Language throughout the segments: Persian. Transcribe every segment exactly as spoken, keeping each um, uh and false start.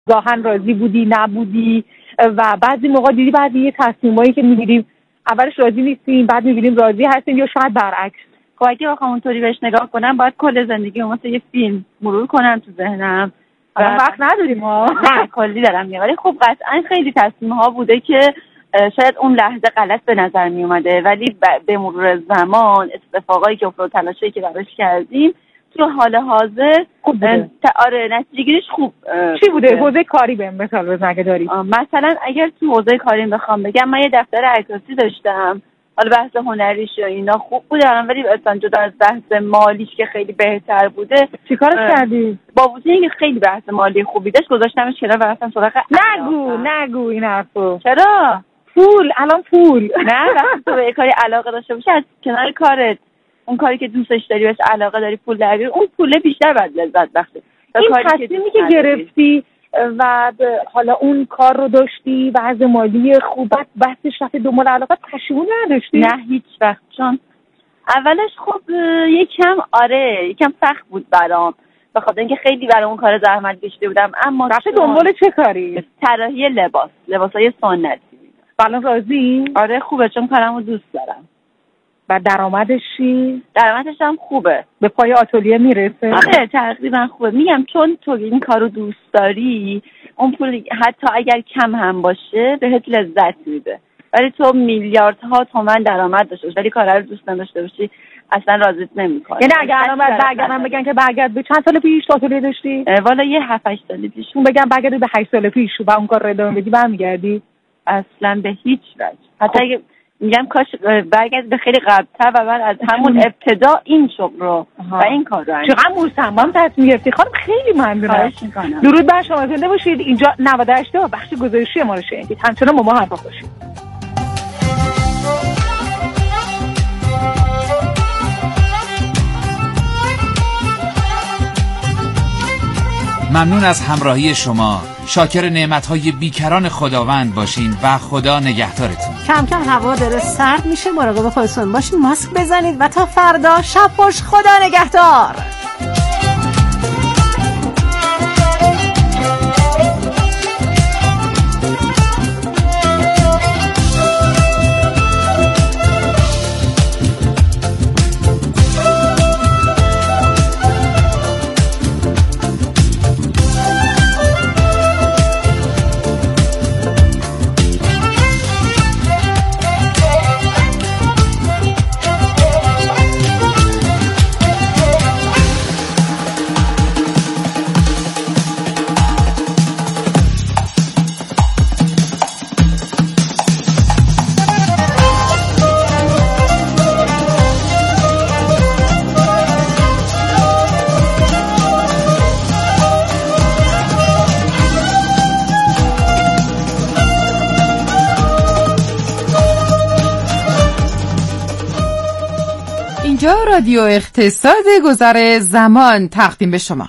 ظاهرا راضی بودی نبودی و بعضی موقع دیدی بعضی یه تصمیمایی که میگیریم اولش راضی نیستیم بعد میبینیم راضی هستیم یا شاید برعکس. خب اگه بخوام اونطوری بهش نگاه کنم باید کل زندگی مثل یه فیلم مرور کنم تو ذهنم و وقت نداریم ما. نه کلی دارم میگم ولی خب قطعا خیلی تصمیم ها بوده که شاید اون لحظه غلط به نظر می اومده ولی به مرور زمان اتفاقایی که افتاد تلاشی که براش کردیم تو حال حاضر خوب بوده. آره نتیجه گیریش خوب چی بوده؟ حوزه کاری به مثال بزن اگه داری. مثلا اگر تو حوزه کاری بخوام بگم من یه دفتر عکاسی داشتم، حالا بحث هنریش و اینا خوب بوده ولی اصلا جدا از بحث مالیش که خیلی بهتر بوده. چیکارش کردی؟ با وجود اینکه خیلی بحث مالی خوبی داشت گذاشتمش کنار و رفتم سراغ نگو نگو این حرفو. چرا؟ پول الان پول نه وقتی تو به کاری علاقه داشته باشی از کنار کارت اون کاری که دوستش داری بهش علاقه داری پول در بیاری اون پول بیشتر بعد لذت بخشه. این تصمیمی که گرفتی و حالا اون کار رو داشتی و از مالی خوبت بحثش رفت دنبال علاقه پشیمون نداشتی؟ نه هیچ وقت چون اولش خب یکم آره یکم سخت بود برام بخاطر اینکه خیلی برای اون کار زحمت کشیده بودم اما رفت دنبال چه کاری؟ طراحی لباس لباسای سنتی. الان راضی؟ آره خوبه چون کارمو دوست دارم. و درآمدش چی؟ درآمدش هم خوبه به پای آتلیه میرسه؟ آره تقریبا خوبه. میگم چون تو این کارو دوست داری اون پول حتی اگر کم هم باشه بهت لذت میده ولی تو میلیاردها تومان درآمد داشته باشی ولی کار رو دوست نداشته باشی اصلا راضیت نمیکنه. یعنی اگر الان برگردم بگن که برگرد به چند سال پیش آتلیه داشتی؟ والا یه هفت هشت سال پیش. اون بگم برگرد به هشت سال پیش و اون کار رو ادامه بدی برمیگردی؟ اصلا به هیچ وجه. حتی اگه میگم کاش برگرد به خیلی قبل‌تر و من از همون ابتدا این شغل رو و این کار رو انجام. چقدر مصمم تصمیم گرفتی خانم، خیلی ممنونم. درود بر شما، زنده باشید. اینجا نود و هشت بخش گزارشی ما رو شنیدید. همچنان با ما همراه باشید. ممنون از همراهی شما. شاکر نعمت‌های بیکران خداوند باشین و خدا نگهدارتون. کم کم هوا داره سرد میشه، مراقب خودتون باشین، ماسک بزنید و تا فردا شب خوش، خدا نگهدار. اینجا رادیو اقتصاد گذر زمان تقدیم به شما.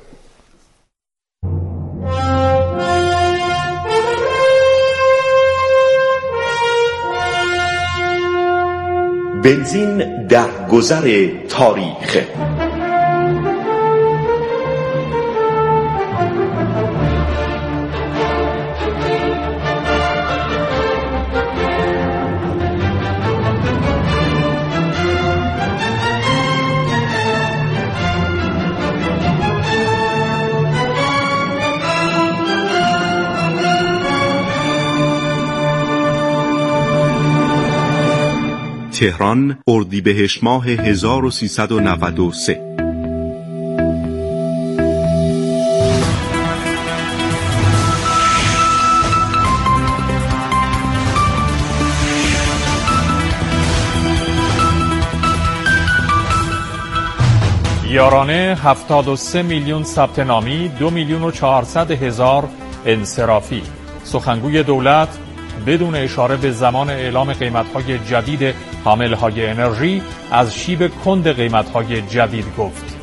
بنزین در گذر تاریخ. تهران، اردیبهشت ماه هزار و سیصد و نود و سه. یارانه هفتاد و سه میلیون ثبت نامی، دو میلیون و چهارصد هزار انصرافی. سخنگوی دولت بدون اشاره به زمان اعلام قیمت‌های جدید حامل‌های انرژی از شیب کند قیمت‌های جدید گفت.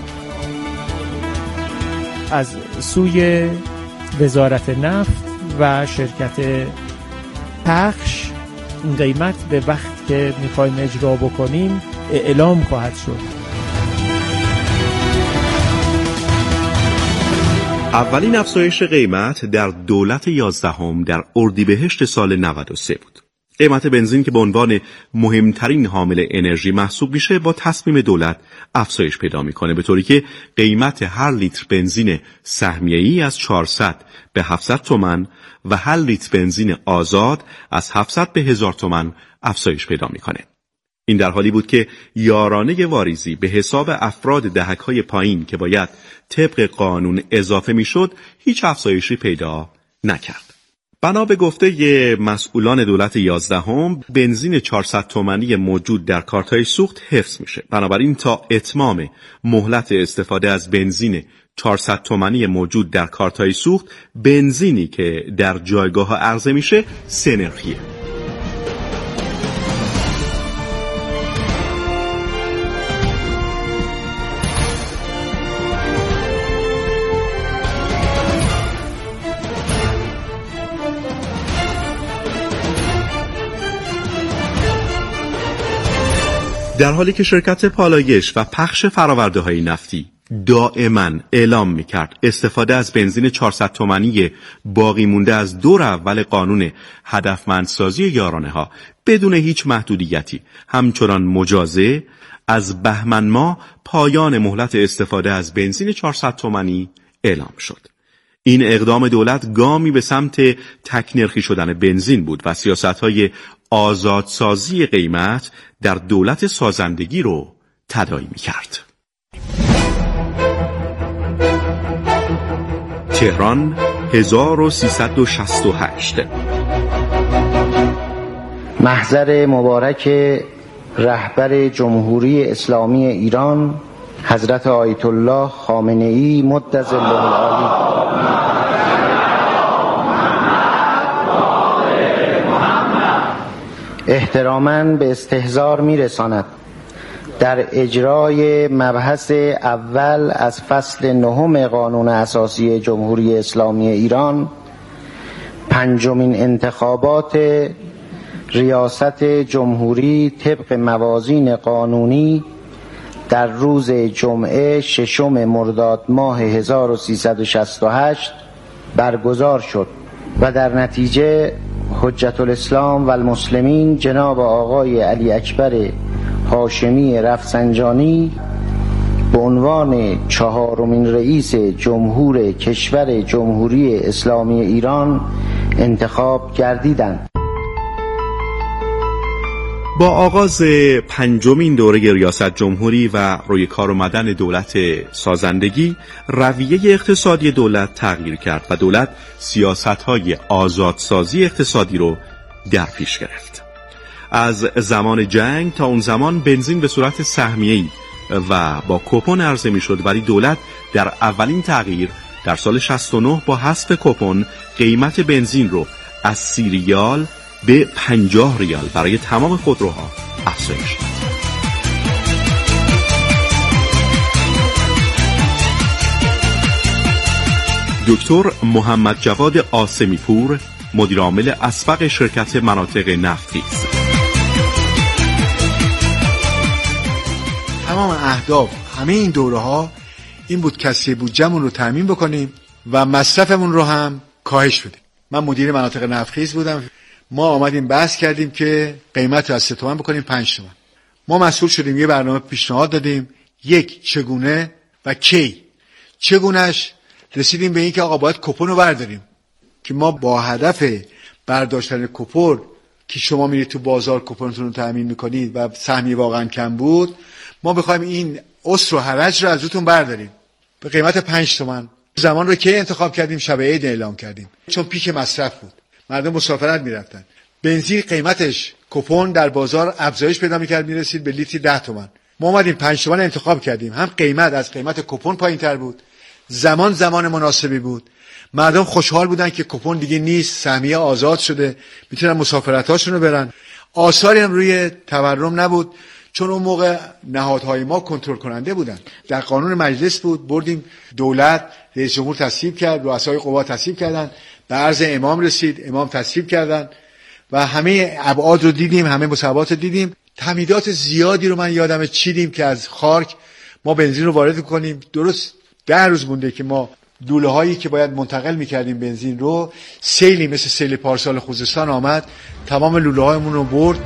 از سوی وزارت نفت و شرکت پخش این قیمت به وقت که می‌خوایم اجرا بکنیم اعلام خواهد شد. اولین افزایش قیمت در دولت یازدهم در اردیبهشت سال نود و سه بود. قیمت بنزین که به عنوان مهمترین حامل انرژی محسوب میشه با تصمیم دولت افزایش پیدا میکنه، به طوری که قیمت هر لیتر بنزین سهمیه‌ای از چهارصد به هفتصد تومان و هر لیتر بنزین آزاد از هفتصد به هزار تومان افزایش پیدا میکنه. این در حالی بود که یارانه واریزی به حساب افراد دهک‌های پایین که باید طبق قانون اضافه میشد هیچ افزایشی پیدا نکرد. بنا به گفته مسئولان دولت یازدهم بنزین چهارصد تومانی موجود در کارت‌های سوخت حفظ میشه. بنابراین تا اتمام مهلت استفاده از بنزین چهارصد تومانی موجود در کارت‌های سوخت، بنزینی که در جایگاه عرضه میشه سه نرخیه. در حالی که شرکت پالایش و پخش فرآورده‌های نفتی دائما اعلام میکرد استفاده از بنزین چهارصد تومانی باقی مونده از دور اول قانون هدفمندسازی یارانه ها بدون هیچ محدودیتی همچنان مجازه، از بهمن ماه پایان مهلت استفاده از بنزین چهارصد تومانی اعلام شد. این اقدام دولت گامی به سمت تک‌نرخی شدن بنزین بود و سیاست‌های آزادسازی قیمت در دولت سازندگی رو تداعی می‌کرد. تهران هزار و سیصد و شصت و هشت. محضر مبارک رهبر جمهوری اسلامی ایران حضرت آیت الله خامنه‌ای مد ظله العالی. احتراما به استحضار می‌رساند در اجرای مبحث اول از فصل نهم قانون اساسی جمهوری اسلامی ایران پنجمین انتخابات ریاست جمهوری طبق موازین قانونی در روز جمعه ششم مرداد ماه هزار و سیصد و شصت و هشت برگزار شد و در نتیجه حجت الاسلام و المسلمین جناب آقای علی اکبر هاشمی رفسنجانی به عنوان چهارمین رئیس جمهور کشور جمهوری اسلامی ایران انتخاب گردیدند. با آغاز پنجمین دوره ریاست جمهوری و روی کار آمدن دولت سازندگی، رویه اقتصادی دولت تغییر کرد و دولت سیاست‌های آزادسازی اقتصادی رو در پیش گرفت. از زمان جنگ تا اون زمان بنزین به صورت سهمیه‌ای و با کوپن عرضه می‌شد، ولی دولت در اولین تغییر در سال شصت و نه با حذف کوپن قیمت بنزین رو از سی ریال به پنجاه ریال برای تمام خودروها افزایش داد. دکتر محمد جواد آسمی پور، مدیر عامل اسبق شرکت مناطق نفتی است. تمام اهداف همه این دوره ها این بود کسری بودجمون رو تامین بکنیم و مصرفمون رو هم کاهش بدیم. من مدیر مناطق نفتخیز بودم. ما آمدیم بحث کردیم که قیمت رو از سه تومن بکنیم پنج تومن. ما مسئول شدیم یه برنامه پیشنهاد دادیم، یک چگونه و کی. چگونهش رسیدیم به این که آقا باید کوپن رو برداریم که ما با هدف برداشتن کوپن که شما میرید تو بازار کوپنتون رو تامین میکنید و سهمیه واقعا کم بود، ما بخوایم این اسر و حرج رو از روتون برداریم به قیمت پنج تومن. زمان رو کی انتخاب کردیم؟ شب عید اعلام کردیم، چون پیک مصرف بود، مردم مسافرت میرفتن. بنزین قیمتش کوپن در بازار افزایش پیدا میکرد، میرسید به لیتری ده تومن. ما اومدیم پنج تومن انتخاب کردیم، هم قیمت از قیمت کوپن پایینتر بود، زمان زمان مناسبی بود، مردم خوشحال بودن که کوپن دیگه نیست، سهمیه آزاد شده، میتونن مسافرتاشون رو برن. آثاری هم روی تورم نبود، چون اون موقع نهادهای ما کنترل کننده بودن. در قانون مجلس بود، بردیم دولت، رئیس جمهور تصویب کرد، رؤسای قوا تصویب کردن، به عرض امام رسید، امام تصویب کردن و همه ابعاد رو دیدیم، همه مصوبات رو دیدیم. تمهیدات زیادی رو من یادمه چیدیم که از خارک ما بنزین رو وارد کنیم. درست ده روز مونده که ما دوله هایی که باید منتقل میکردیم بنزین رو، سیلی مثل سیل پارسال خوزستان آمد، تمام لوله هایمون رو برد.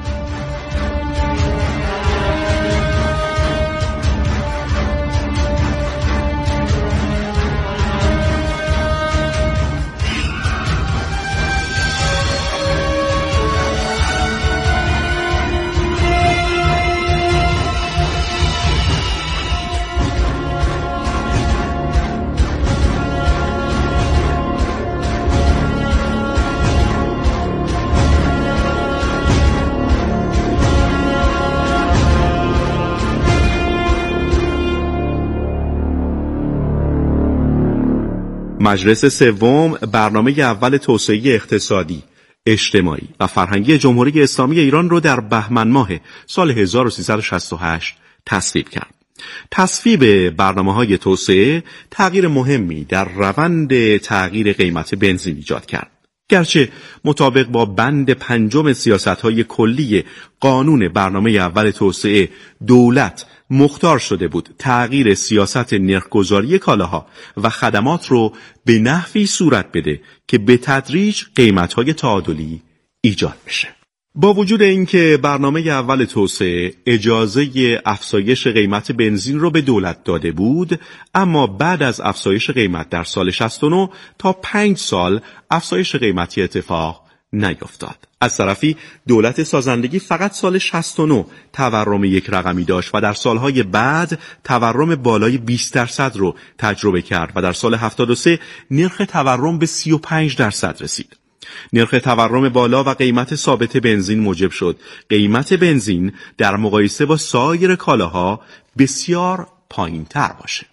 مجلس سوم برنامه اول توسعه اقتصادی، اجتماعی و فرهنگی جمهوری اسلامی ایران رو در بهمن ماه سال هزار و سیصد و شصت و هشت تصویب کرد. تصویب برنامه‌های توسعه تغییر مهمی در روند تغییر قیمت بنزین ایجاد کرد. گرچه مطابق با بند پنجم سیاست‌های کلی قانون برنامه اول توسعه دولت مختار شده بود تغییر سیاست نرخ‌گذاری کالاها و خدمات رو به نحوی صورت بده که به تدریج قیمت‌های تعادلی ایجاد بشه. با وجود اینکه برنامه اول توسعه اجازه افزایش قیمت بنزین رو به دولت داده بود، اما بعد از افزایش قیمت در سال شصت و نه تا پنج سال افزایش قیمتی اتفاق نیفتاد. از طرفی دولت سازندگی فقط سال شصت و نه تورم یک رقمی داشت و در سالهای بعد تورم بالای بیست درصد رو تجربه کرد و در سال هفتاد و سه نرخ تورم به سی و پنج درصد رسید. نرخ تورم بالا و قیمت ثابت بنزین موجب شد قیمت بنزین در مقایسه با سایر کالاها بسیار پایین تر باشه.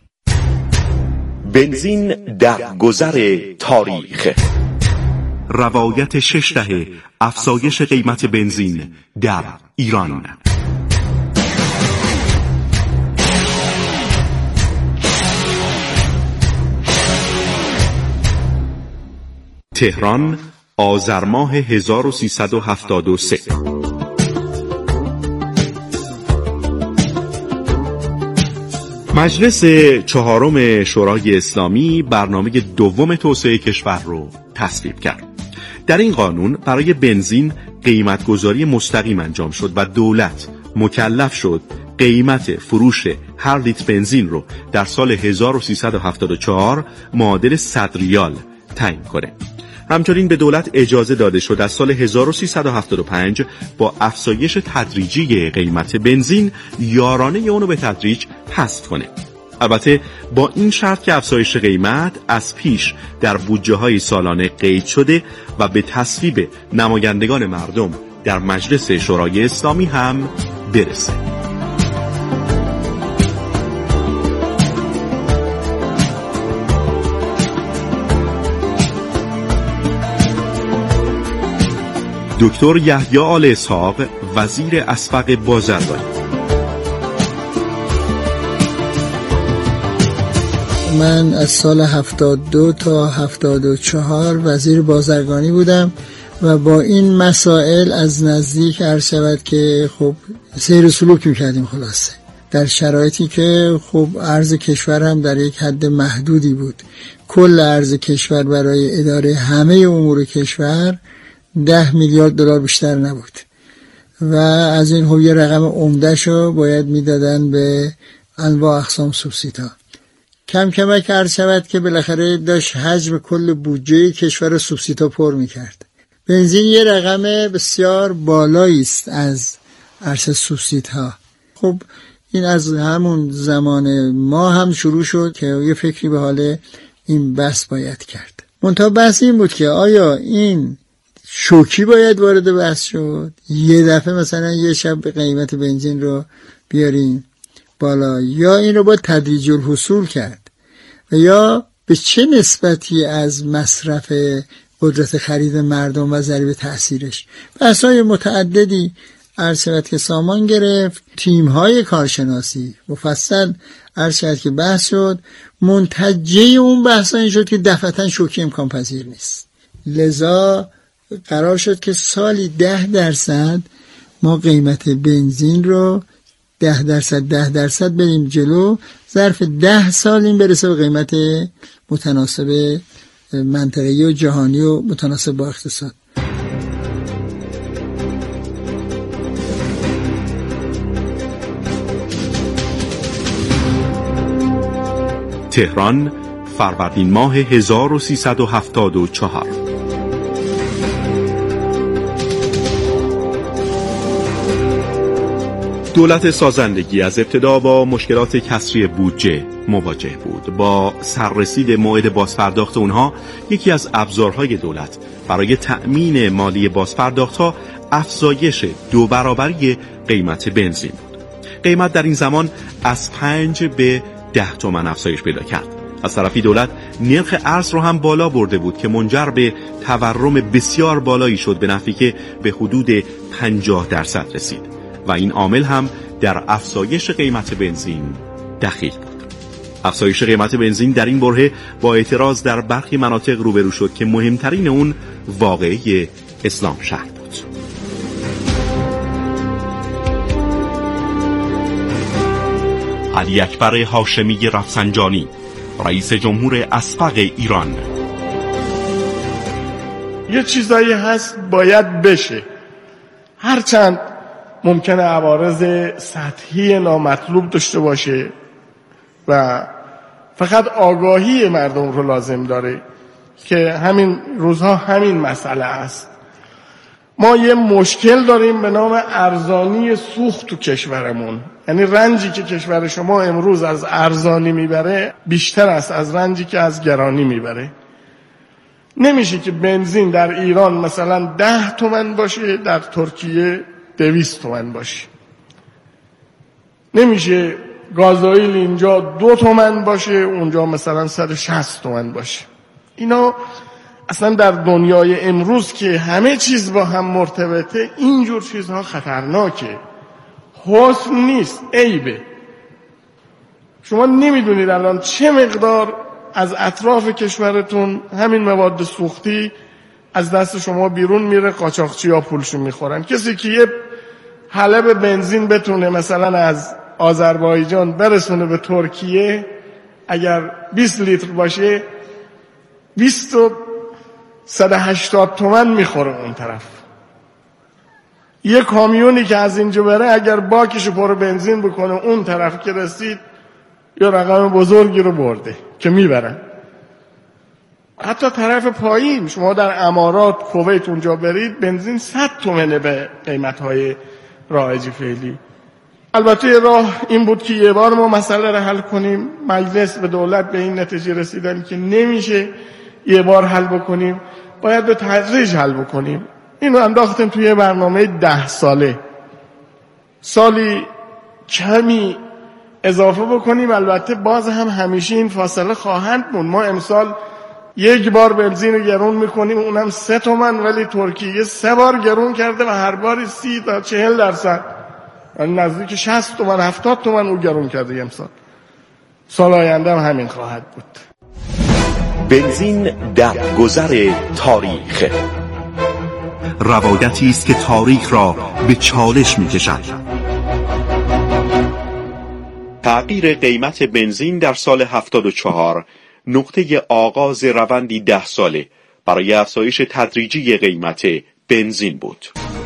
بنزین در گذر تاریخ. روایت شش دهه افزایش قیمت بنزین در ایران. تهران، آذر ماه هزار و سیصد و هفتاد و سه. مجلس چهارم شورای اسلامی برنامه دوم توسعه کشور رو تصویب کرد. در این قانون برای بنزین قیمتگذاری مستقیم انجام شد و دولت مکلف شد قیمت فروش هر لیتر بنزین رو در سال هزار و سیصد و هفتاد و چهار معادل صد ریال تعیین کنه. همچنین به دولت اجازه داده شد از سال هزار و سیصد و هفتاد و پنج با افزایش تدریجی قیمت بنزین یارانه اونو به تدریج حذف کنه. البته با این شرط که افزایش قیمت از پیش در بودجه های سالانه قید شده و به تصویب نمایندگان مردم در مجلس شورای اسلامی هم برسه. دکتر یحیی آل اسحاق وزیر اسبق بازرگانی: من از سال هفتاد و دو تا هفتاد و چهار وزیر بازرگانی بودم و با این مسائل از نزدیک عرض شود که خب سیر سلوک میکردیم. خلاصه در شرایطی که خب ارز کشور هم در یک حد محدودی بود. کل ارز کشور برای اداره همه امور کشور ده میلیارد دلار بیشتر نبود و از این خب یه رقم عمده‌شو باید میدادن به انواع اقسام سوبسیدها. کم کمک عرض شود که بالاخره داشت حجم کل بودجه کشور سوبسیدها پر میکرد. بنزین یه رقم بسیار بالایی است از عرض سوبسیدها. خب این از همون زمان ما هم شروع شد که یه فکری به حال این بحث باید کرد. منتها بحث این بود که آیا این شوکی باید وارد بحث شد، یه دفعه مثلا یه شب قیمت بنزین رو بیاریم بالا، یا این رو باید تدریج الحصول کرد و یا به چه نسبتی از مصرف قدرت خرید مردم و ضریب تأثیرش. بحث‌های متعددی عرض شود که سامان گرفت. تیم‌های کارشناسی مفصل عرض شود که بحث شد. منتجه اون بحث‌ها این شد که دفعتاً شوکی امکان پذیر نیست. لذا قرار شد که سالی ده درصد ما قیمت بنزین رو ده درصد ده درصد بریم جلو، ظرف ده سال این برسه به قیمت متناسب منطقه‌ای و جهانی و متناسب با اقتصاد. تهران، فروردین ماه هزار و سیصد و هفتاد و چهار. دولت سازندگی از ابتدا با مشکلات کسری بودجه مواجه بود. با سررسید موعد بازپرداخت اونها، یکی از ابزارهای دولت برای تأمین مالی بازپرداختها افزایش دو برابری قیمت بنزین بود. قیمت در این زمان از پنج به ده تومن افزایش پیدا کرد. از طرفی دولت نرخ ارز رو هم بالا برده بود که منجر به تورم بسیار بالایی شد، به نحوی که به حدود پنجاه درصد رسید و این عامل هم در افزایش قیمت بنزین دخیل بود. افزایش قیمت بنزین در این برهه با اعتراض در برخی مناطق روبرو شد که مهمترین اون واقعه اسلام شهر بود. علی اکبر هاشمی رفسنجانی، رئیس جمهور اسبق ایران: یه چیزایی هست باید بشه، هرچند ممکنه عوارض سطحی نامطلوب داشته باشه و فقط آگاهی مردم رو لازم داره که همین روزها همین مسئله است. ما یه مشکل داریم به نام ارزانی سوخت تو کشورمون، یعنی رنجی که کشور شما امروز از ارزانی میبره بیشتر است از رنجی که از گرانی میبره. نمیشه که بنزین در ایران مثلا ده تومن باشه، در ترکیه دویست تومن باشه. نمیشه گازوئیل اینجا دو تومن باشه، اونجا مثلا صد و شصت تومن باشه. اینا اصلا در دنیای امروز که همه چیز با هم مرتبطه، اینجور چیزها خطرناکه، حسن نیست، عیبه. شما نمیدونید الان چه مقدار از اطراف کشورتون همین مواد سوختی از دست شما بیرون میره، قاچاقچی‌ها پولشو میخورن. کسی که یه حلب بنزین بتونه مثلا از آذربایجان برسونه به ترکیه، اگر بیست لیتر باشه بیست و صد و هشتاد تومن میخوره اون طرف. یه کامیونی که از اینجا بره اگر باکشو پر بنزین بکنه اون طرف که رسید یا رقم بزرگی رو برده که میبرن. حتی طرف پایین شما در امارات، کویت اونجا برید بنزین صد تومنه به قیمت‌های رایج فعلی. البته راه این بود که یه بار ما مسئله رو حل کنیم. مجلس به دولت به این نتیجه رسیدن که نمیشه یه بار حل بکنیم، باید به تدریج حل بکنیم. اینو انداختیم توی برنامه ده ساله، سالی کمی اضافه بکنیم. البته باز هم همیشه این فاصله خواهند موند. ما امسال یک بار بنزین رو گرون میکنیم، اونم سه تومن، ولی ترکیه سه بار گرون کرده و هر باری سی تا چهل درصد، یعنی نزدیک شصت تومن هفتاد تومن او گرون کرده امسال. سال آینده هم همین خواهد بود. بنزین در گذر تاریخ، روایتی است که تاریخ را به چالش می‌کشد. تغییر قیمت بنزین در سال هفتاد و چهار نقطه آغاز روندی ده ساله برای افزایش تدریجی قیمت بنزین بود.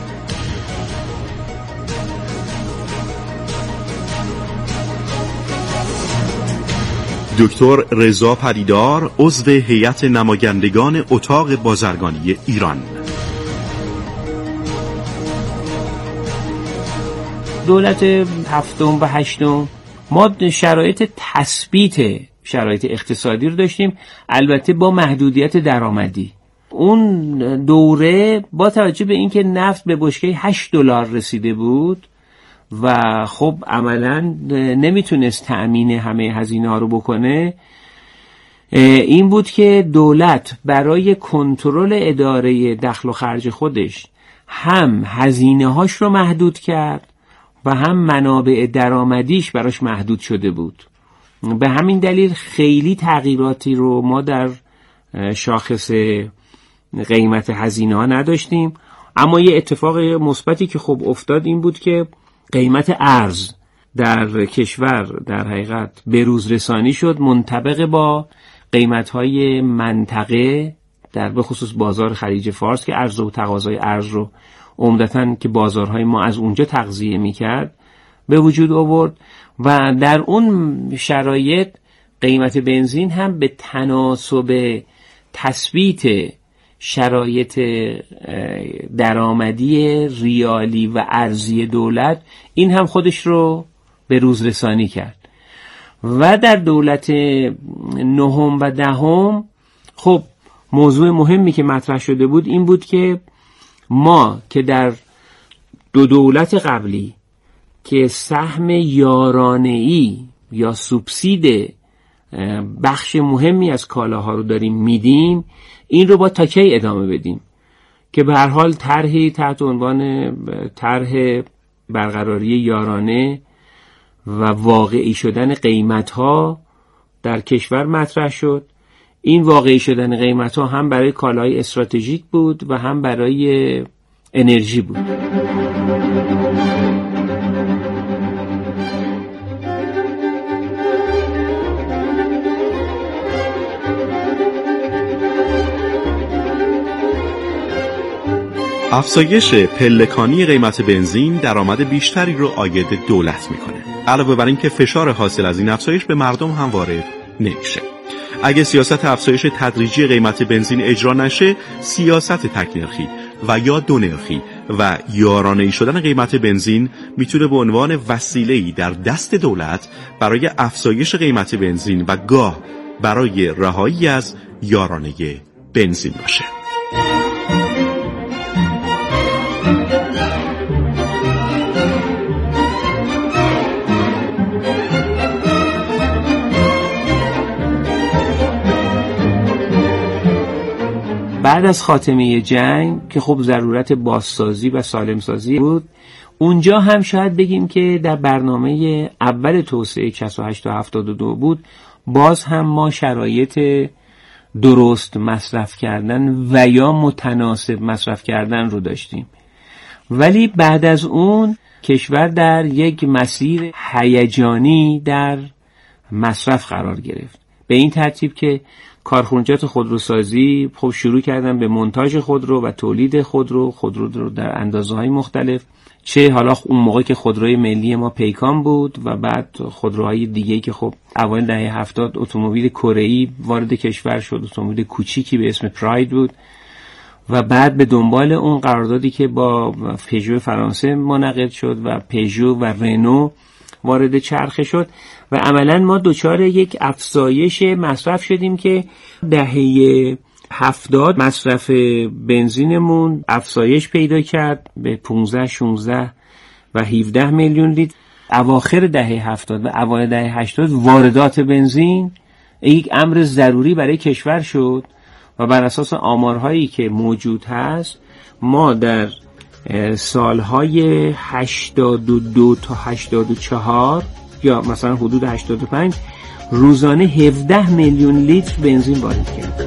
دکتر رضا پدیدار، عضو هیئت نمایندگان اتاق بازرگانی ایران: دولت هفتم و هشتم ما شرایط تثبیت شرایط اقتصادی رو داشتیم، البته با محدودیت درآمدی. اون دوره با توجه به اینکه نفت به بشکه هشت دلار رسیده بود و خب عملاً نمیتونست تأمین همه هزینه ها رو بکنه، این بود که دولت برای کنترل اداره دخل و خرج خودش هم هزینه هاش رو محدود کرد و هم منابع درآمدیش براش محدود شده بود. به همین دلیل خیلی تغییراتی رو ما در شاخص قیمت هزینه ها نداشتیم. اما یه اتفاق مثبتی که خب افتاد این بود که قیمت ارز در کشور در حقیقت بروز رسانی شد منطبق با قیمت‌های منطقه در به خصوص بازار خلیج فارس که عرضه و تقاضای ارز رو عمدتاً که بازارهای ما از اونجا تغذیه می‌کرد به وجود آورد و در اون شرایط قیمت بنزین هم به تناسب تثبیت شرایط درآمدی ریالی و ارزی دولت این هم خودش رو به روز رسانی کرد. و در دولت نهم و دهم خب موضوع مهمی که مطرح شده بود این بود که ما که در دو دولت قبلی که سهم یارانه‌ای یا سوبسید بخش مهمی از کالاها رو داریم میدیم، این رو با تا کی ادامه بدیم که به هر حال طرحی تحت عنوان طرح برقراری یارانه و واقعی شدن قیمت‌ها در کشور مطرح شد. این واقعی شدن قیمت‌ها هم برای کالای استراتژیک بود و هم برای انرژی بود. افزایش پلکانی قیمت بنزین درآمد بیشتری رو عاید دولت میکنه. علاوه بر این که فشار حاصل از این افزایش به مردم هم وارد نمیشه. اگه سیاست افزایش تدریجی قیمت بنزین اجرا نشه، سیاست تک نرخی و یا دو نرخی و یارانه‌ای شدن قیمت بنزین میتونه به عنوان وسیله‌ای در دست دولت برای افزایش قیمت بنزین و گاه برای رهایی از یارانه بنزین باشه. بعد از خاتمه جنگ که خب ضرورت بازسازی و سالمسازی بود، اونجا هم شاید بگیم که در برنامه اول توسعه شصت و هشت تا هفتاد و دو بود، باز هم ما شرایط درست مصرف کردن و یا متناسب مصرف کردن رو داشتیم. ولی بعد از اون کشور در یک مسیر هیجانی در مصرف قرار گرفت، به این ترتیب که کارخانجات خودروسازی خب شروع کردن به مونتاژ خودرو و تولید خودرو خودرو رو در اندازه‌های مختلف، چه حالا اون موقع که خودروی ملی ما پیکان بود و بعد خودروهای دیگه‌ای که خب اوایل دهه هفتاد اتومبیل کره‌ای وارد کشور شد، اتومبیل کوچیکی به اسم پراید بود و بعد به دنبال اون قراردادی که با پژو فرانسه منعقد شد و پژو و رنو وارد چرخه شد و عملاً ما دوچار یک افزایش مصرف شدیم که دهه هفتاد مصرف بنزینمون افزایش پیدا کرد به پانزده شانزده و هفده میلیون لیتر. اواخر دهه هفتاد و اوایل دهه هشتاد واردات بنزین یک امر ضروری برای کشور شد و بر اساس آمارهایی که موجود هست ما در سالهای هشتاد و دو تا هشتاد و چهار یا مثلا حدود هشتاد و پنج روزانه هفده میلیون لیتر بنزین وارد کرد.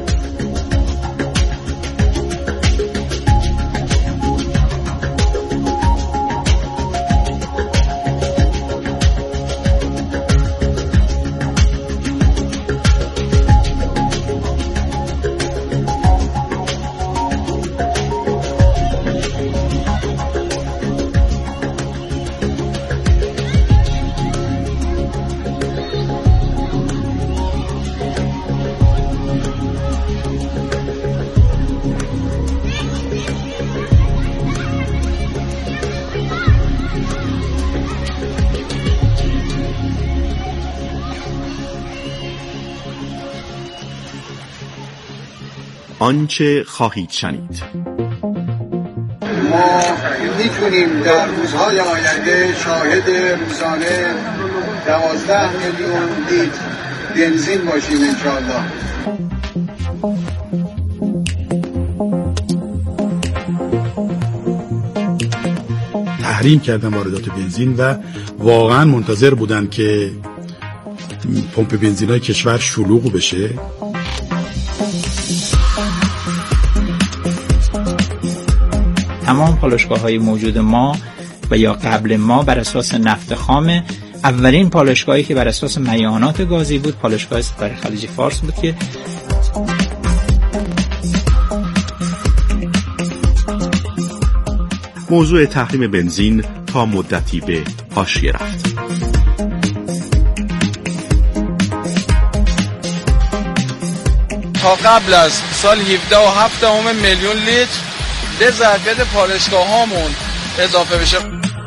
آنچه خواهید شنید. ما میتونیم در روزهای آینده شاهد روزانه دوازده میلیون لیتر بنزین باشیم انشاءالله. تحریم کردن واردات بنزین و واقعا منتظر بودن که پمپ بنزینای کشور شلوغ بشه. تمام پالایشگاه‌های موجود ما و یا قبل ما بر اساس نفت خام اولین پالایشگاهی که بر اساس میانات گازی بود پالایشگاه ستاره خلیج فارس بود که موضوع تحریم بنزین تا مدتی به حاشیه رفت. تا قبل از سال هفده و هفت دهم میلیون لیتر به ظرفیت پالایشگاه هامون اضافه بشه.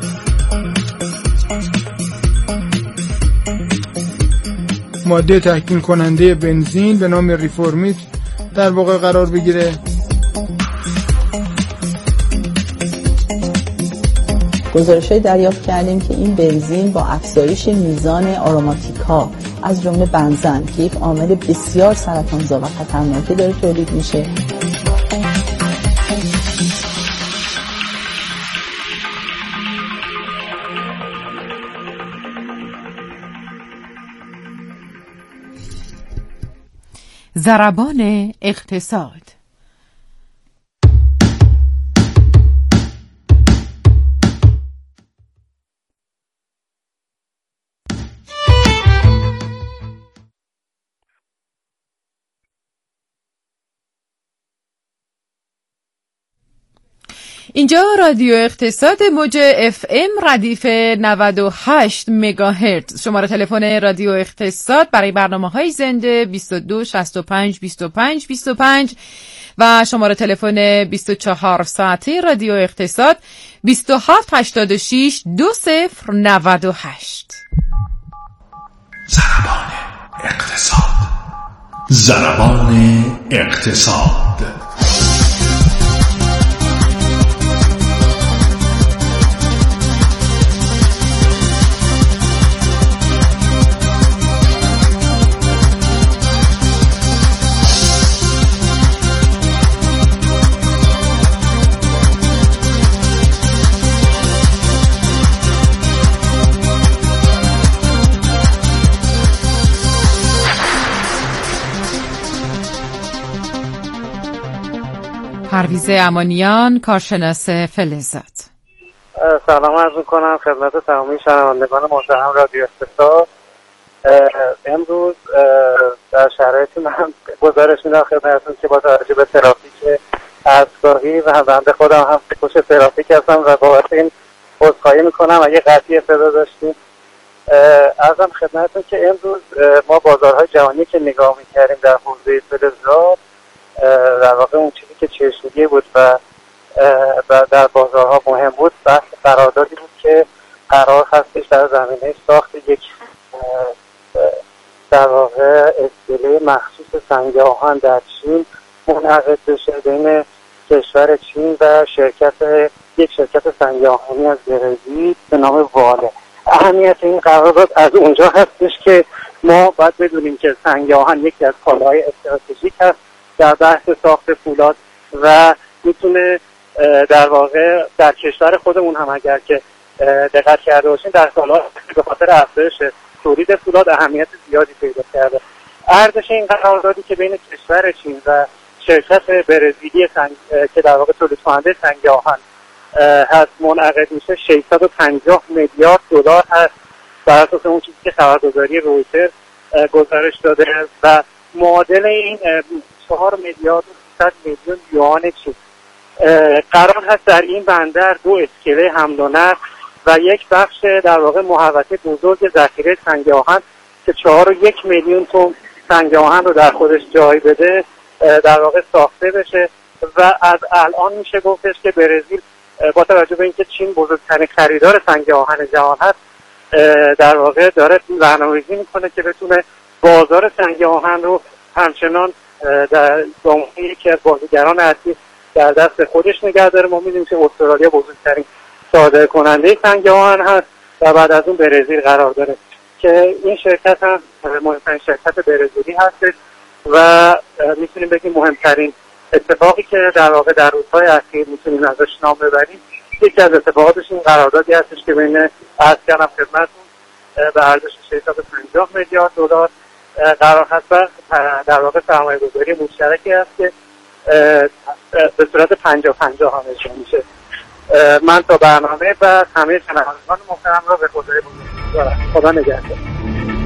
ماده تکمیل کننده بنزین به نام ریفورمیت در واقع قرار بگیره. گزارش‌های دریافت کردیم که این بنزین با افزایش میزان آروماتیک‌ها از جمله بنزن که یک عامل بسیار سرطانزا و خطرناکی داره تولید میشه. ضربان اقتصاد. اینجا رادیو اقتصاد موج اف ام ردیف نود و هشت مگاهرتز. شماره تلفن رادیو اقتصاد برای برنامه‌های زنده بیست و دو شصت و پنج بیست و پنج بیست و پنج و شماره تلفن بیست و چهار ساعته رادیو اقتصاد بیست و هفت هشتاد و شش دو صفر نود و هشت. ضربان اقتصاد. ضربان اقتصاد. پرویز امانیان، کارشناس فلزات. سلام عرض می‌کنم خدمت تمامی شنوندگان محترم رادیو اقتصاد. امروز در شرایطی من گزارش میدم خدمتتون که با توجه به ترافیک اسبگاهی و بنده خودم هم خوش ترافیک هستم و بابت این عذرخواهی می‌کنم اگه قطعی صدا داشتیم. عرضم خدمتتون که امروز ما بازارهای جهانی که نگاه می‌کردیم در حوزه فلزات، در واقع اون چیزی که چشمگیر بود و در بازارها مهم بود بحث قراردادی بود که قرار هستش در زمینه ساخت یک در واقع اسکله مخصوص سنگ آهن در چین منعقد بشه بین کشور چین و شرکت یک شرکت سنگ آهنی از برزیل به نام واله. اهمیت این قرارداد از اونجا هستش که ما باید بدونیم که سنگ آهن یکی از کالاهای استراتژیک هست در بحث ساخت فولاد و میتونه در واقع در کشور خودمون هم اگر که دقت کرده باشین در سال‌ها به خاطر افزایش تولید فولاد اهمیت زیادی پیدا کرده. ارزش این قراردادی که بین کشور چین و شرکت برزیلی سنگ که در واقع تولید کننده سنگ آهن هست منعقد میشه ششصد و پنجاه میلیارد دلار هست بر اساس اون چیزی که خبرگزاری رویتر گزارش داده و معادل این چهار میلیارد و سیصد میلیون یوان چین. قرار هست در این بندر دو اسکله حمل و نقل و یک بخش در واقع محوطه بزرگ ذخیره سنگ آهن که چهار و یک میلیون تن سنگ آهن رو در خودش جای بده در واقع ساخته بشه و از الان میشه گفتش که برزیل با توجه به اینکه چین بزرگترین خریدار سنگ آهن جهان هست در واقع داره برنامه‌ریزی میکنه که بتونه بازار سنگ آهن رو همچنان در عنوان یکی از بازیگران اصلی در دست خودش نگه داره. ما می‌دونیم که استرالیا بزرگترین صادر کننده سنگ آهن هست و بعد از اون برزیل قرار داره که این شرکت هم مهمترین شرکت برزیلی هست و میتونیم بگیم مهمترین اتفاقی که در واقع در روزهای اخیر میتونیم ازش نام ببریم یکی از اتفاقاتش این قراردادی هستش که بین عرض کردم خدمتتون به ارزش ششصد و پنجاه میلیارد دلار قرار هست و در واقع سرمایه‌گذاری مشترکی هست که به صورت پنجاه پنجاه هم اجرا میشه. من تا برنامه و همه شنوندگان محترم را به خدای بزرگ خدا نگهدار.